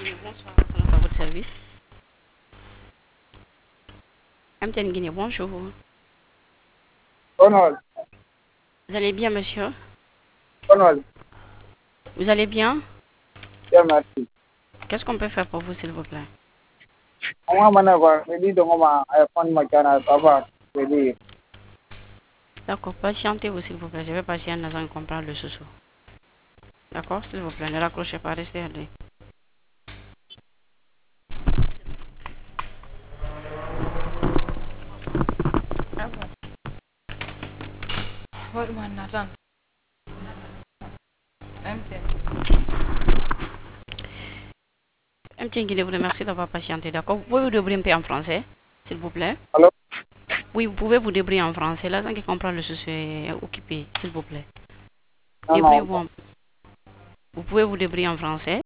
Bonsoir, à votre service. MTN Guinée, bonjour. Donald, Vous allez bien, monsieur? Donald, Vous allez bien? bien merci. Qu'est-ce qu'on peut faire pour vous, s'il vous plaît? Ang mga manaba, pwede ito nga ma-iPhone magkana taba, pwede. D'accord, patientez-vous, s'il vous plaît. Je vais passer un instant comprendre le sous. D'accord, s'il vous plaît, ne raccrochez pas, restez à l'aise. What one Nathan? MTN Guinée vous remercie d'avoir patienté, d'accord? Vous pouvez vous débrouiller un peu en français, s'il vous plaît? Allô? Oui, vous pouvez vous débrouiller en français. Là, qui comprend le sous est occupé, s'il vous plaît. Non, non. Débrouillez-vous. Vous pouvez vous débrouiller en français.